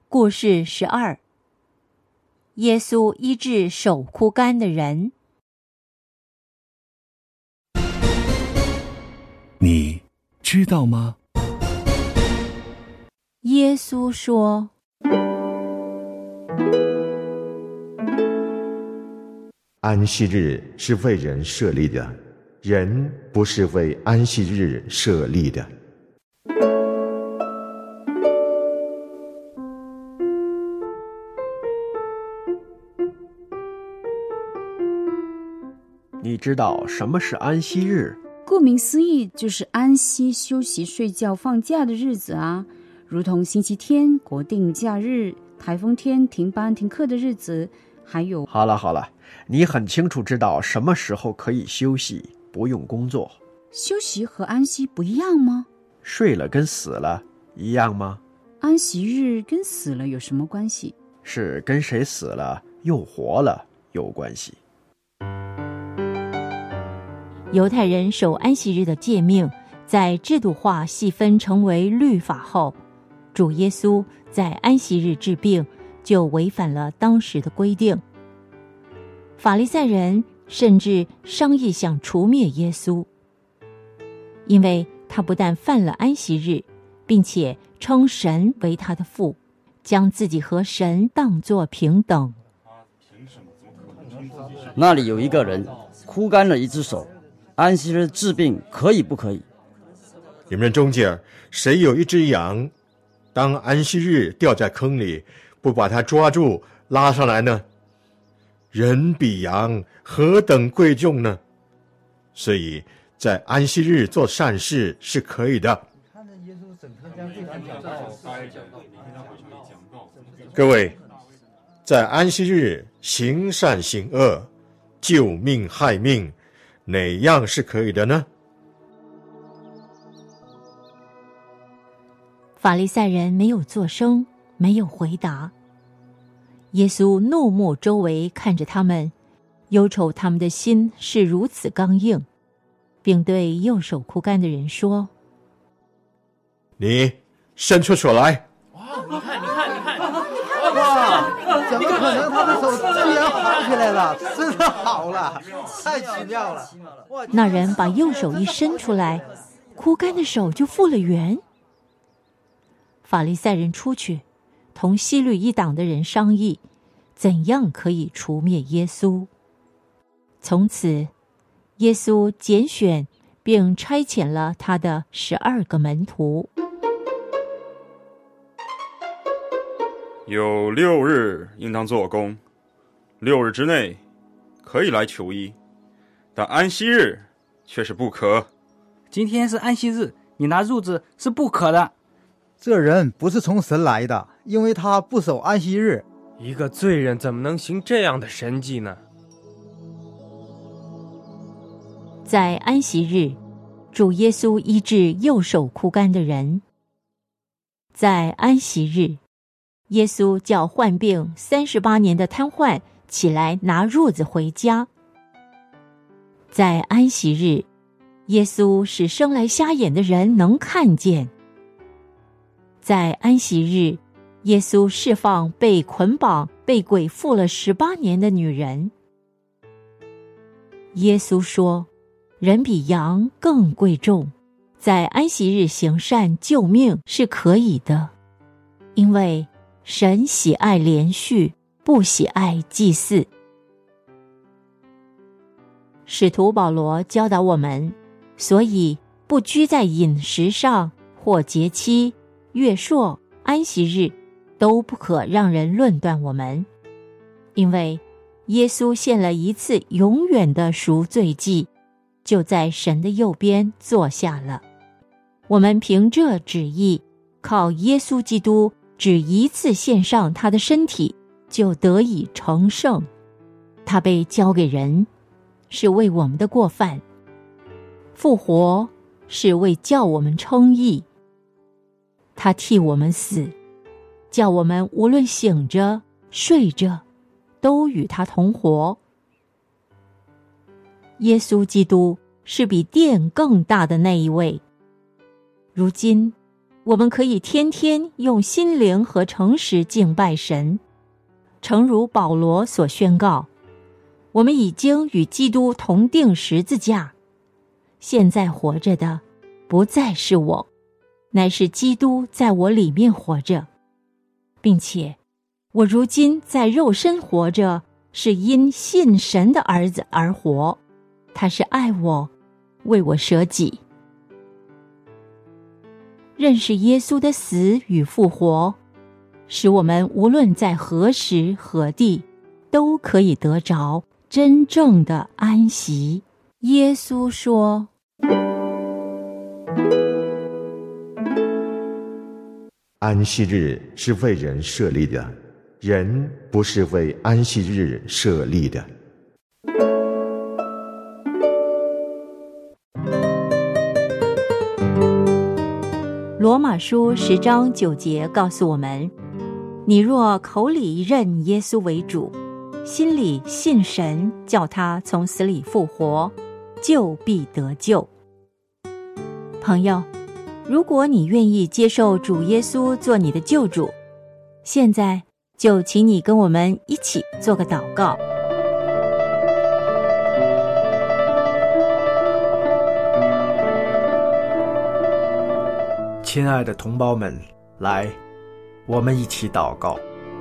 故事12：耶稣医治手枯干的人。 你知道吗？ 耶稣说： 安息日是为人设立的，人不是为安息日设立的。 你知道什么是安息日？ 顾名思义，就是安息、休息、睡觉、放假的日子啊，如同星期天、国定假日、台风天停班停课的日子，还有…… 好了，你很清楚知道什么时候可以休息，不用工作。 休息和安息不一样吗？ 睡了跟死了一样吗？ 安息日跟死了有什么关系？ 是跟谁死了又活了有关系。 犹太人守安息日的诫命在制度化细分成为律法后，主耶稣在安息日治病就违反了当时的规定。法利赛人甚至商议想除灭耶稣，因为他不但犯了安息日，并且称神为他的父，将自己和神当作平等。 那里有一个人枯干了一只手，安息日治病可以不可以？ 你们中间谁有一只羊，当安息日掉在坑里，不把它抓住拉上来呢？人比羊何等贵重呢？所以在安息日做善事是可以的。各位，在安息日行善行恶，救命害命，哪样是可以的呢？ 法利赛人没有作声，没有回答。耶稣怒目周围看着他们，忧愁他们的心是如此刚硬，并对右手枯干的人说： 你伸出手来。 你看， 哇，怎么可能他的手居然好起来了？真的好了，太奇妙了。 那人把右手一伸出来，枯干的手就复了原。法利赛人出去同希律一党的人商议，怎样可以除灭耶稣。从此耶稣拣选并差遣了他的12个门徒。 有6日应当做工，6日之内可以来求医，但安息日却是不可。 今天是安息日，你拿褥子是不可的。 这人不是从神来的，因为他不守安息日。 一个罪人怎么能行这样的神迹呢？ 在安息日，主耶稣医治右手枯干的人。在安息日，耶稣叫患病38年的瘫痪起来拿褥子回家。在安息日，耶稣使生来瞎眼的人能看见。在安息日，耶稣释放被捆绑、被鬼附了18年的女人。耶稣说，人比羊更贵重，在安息日行善救命是可以的，因为神喜爱连续，不喜爱祭祀。使徒保罗教导我们，所以不拘在饮食上，或节期、月朔、安息日，都不可让人论断我们，因为耶稣献了一次永远的赎罪祭，就在神的右边坐下了。我们凭这旨意，靠耶稣基督只一次献上他的身体，就得以成圣。他被交给人，是为我们的过犯；复活，是为叫我们称义。他替我们死，叫我们无论醒着睡着，都与他同活。耶稣基督是比殿更大的那一位。如今我们可以天天用心灵和诚实敬拜神。诚如保罗所宣告，我们已经与基督同定十字架，现在活着的不再是我，乃是基督在我里面活着，并且我如今在肉身活着，是因信神的儿子而活，他是爱我，为我舍己。认识耶稣的死与复活，使我们无论在何时何地，都可以得着真正的安息。耶稣说， 安息日是为人设立的，人不是为安息日设立的。 罗马书10章9节告诉我们，你若口里认耶稣为主，心里信神叫他从死里复活，就必得救。朋友，如果你愿意接受主耶稣做你的救主，现在就请你跟我们一起做个祷告。 亲爱的同胞们，来，我们一起祷告。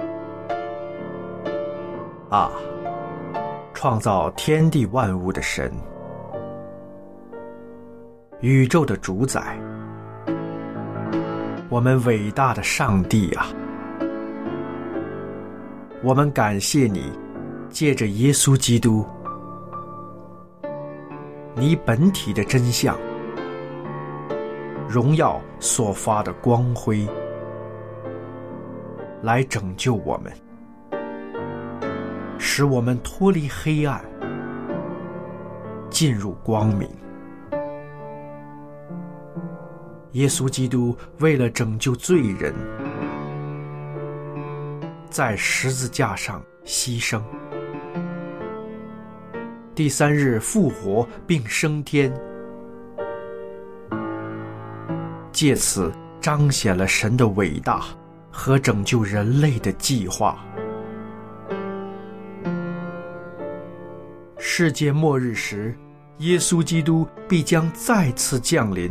啊，创造天地万物的神，宇宙的主宰，我们伟大的上帝啊，我们感谢你，借着耶稣基督，你本体的真相，荣耀所发的光辉，来拯救我们，使我们脱离黑暗，进入光明。耶稣基督为了拯救罪人，在十字架上牺牲，第3日复活并升天，借此彰显了神的伟大和拯救人类的计划。世界末日时，耶稣基督必将再次降临，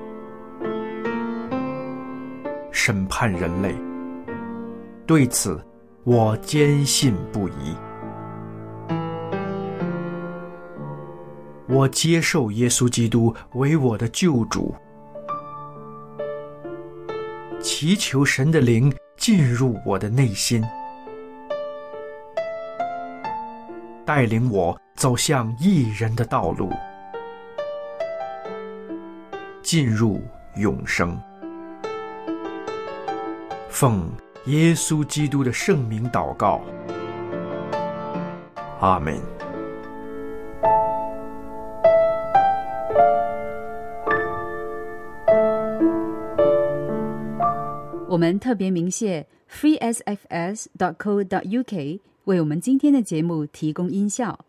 审判人类。对此，我坚信不疑。我接受耶稣基督为我的救主，祈求神的灵进入我的内心，带领我走向义人的道路，进入永生。奉耶稣基督的圣名祷告，阿们。 我们特别鸣谢 freesfs.co.uk 为我们今天的节目提供音效。